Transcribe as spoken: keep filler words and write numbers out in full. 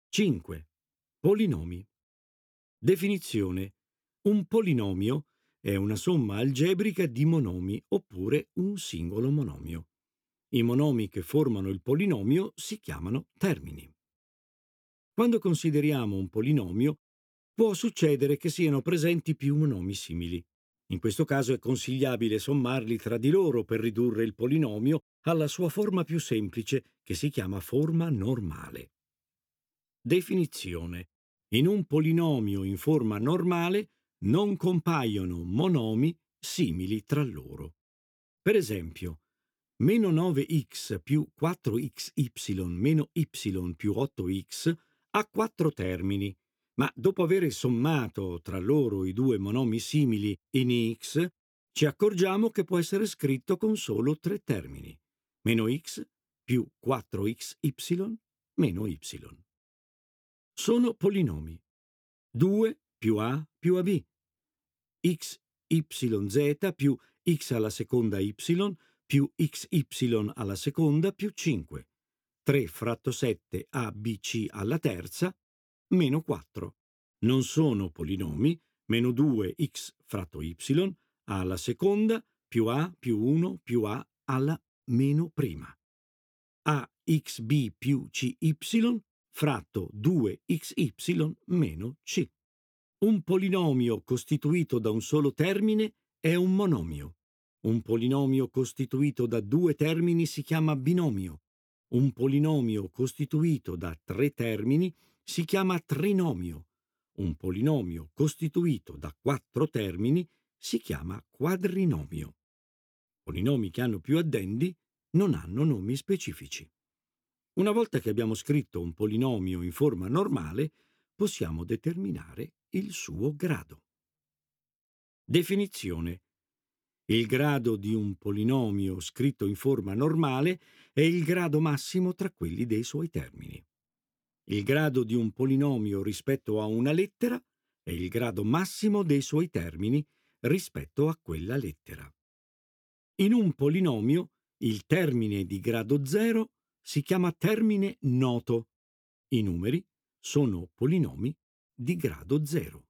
cinque. Polinomi. Definizione. Un polinomio è una somma algebrica di monomi oppure un singolo monomio. I monomi che formano il polinomio si chiamano termini. Quando consideriamo un polinomio, può succedere che siano presenti più monomi simili. In questo caso è consigliabile sommarli tra di loro per ridurre il polinomio alla sua forma più semplice, che si chiama forma normale. Definizione. In un polinomio in forma normale non compaiono monomi simili tra loro. Per esempio, meno nove x più quattro x y meno y più otto x ha quattro termini, ma dopo aver sommato tra loro i due monomi simili in x, ci accorgiamo che può essere scritto con solo tre termini: meno x più quattro x y meno y. Sono polinomi. due più a più ab, x y z più x alla seconda y più xy alla seconda più cinque, tre fratto sette abc alla terza, meno quattro. Non sono polinomi meno due x fratto y alla seconda più a più uno più a alla meno prima. Axb più cy fratto due xy meno c. Un polinomio costituito da un solo termine è un monomio. Un polinomio costituito da due termini si chiama binomio. Un polinomio costituito da tre termini si chiama trinomio. Un polinomio costituito da quattro termini si chiama quadrinomio. Polinomi che hanno più addendi non hanno nomi specifici. Una volta che abbiamo scritto un polinomio in forma normale, possiamo determinare il suo grado. Definizione. Il grado di un polinomio scritto in forma normale è il grado massimo tra quelli dei suoi termini. Il grado di un polinomio rispetto a una lettera è il grado massimo dei suoi termini rispetto a quella lettera. In un polinomio, il termine di grado zero si chiama termine noto. I numeri sono polinomi di grado zero.